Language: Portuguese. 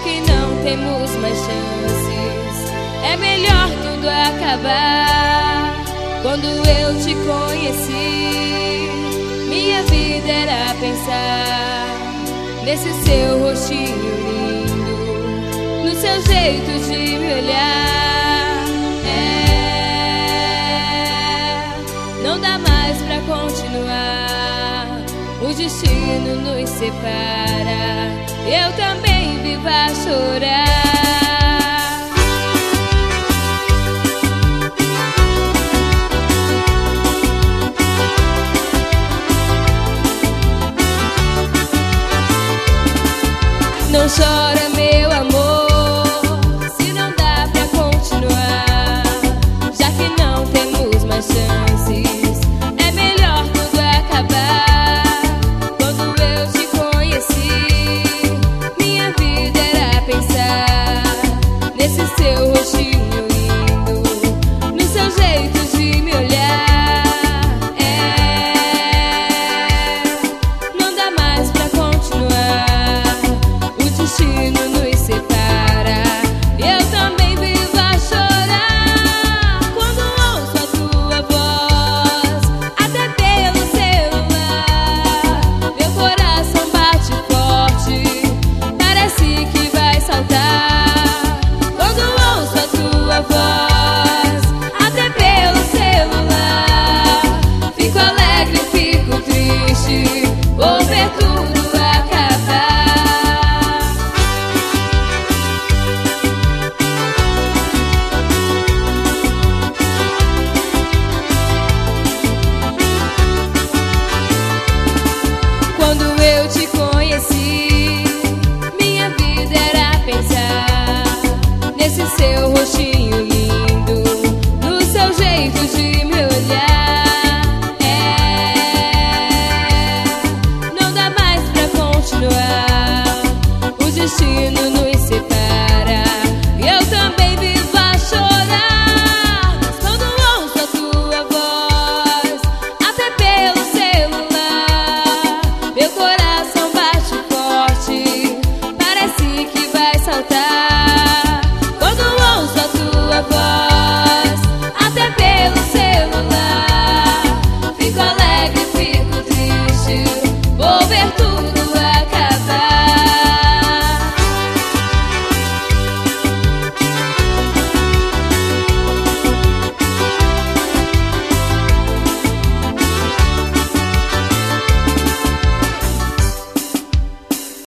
que não temos mais chances, é melhor tudo acabar. Quando eu te conheci, minha vida era pensar nesse seu rostinho lindo, no seu jeito de me olhar. Não dá mais pra continuar, o destino nos separa, eu também vivo a chorar. Não chora, meu amor, se não dá pra continuar, já que não temos mais chances, é melhor tudo acabar. Quando eu te conheci, minha vida era pensar nesse seu rostinho lindo, no seu jeito de me olhar. Não dá mais pra continuar, o destino nos separa, eu também vivo a chorar. Quando ouço a tua voz, até pelo celular, meu coração bate forte, parece que vai saltar. Quando ouço a tua voz, até pelo celular, fico alegre, fico triste, vou ver tudo acabar. Quando eu te conheci, minha vida era pensar nesse seu rostinho lindo, no seu jeito de me olhar. Não dá mais pra continuar, o destino nos separa, eu também vivo a chorar. Mas quando ouço a tua voz, até pelo celular, meu coração bate forte, parece que vai saltar. Quando ouço a tua voz, até pelo celular, fico alegre, fico triste, vou ver tudo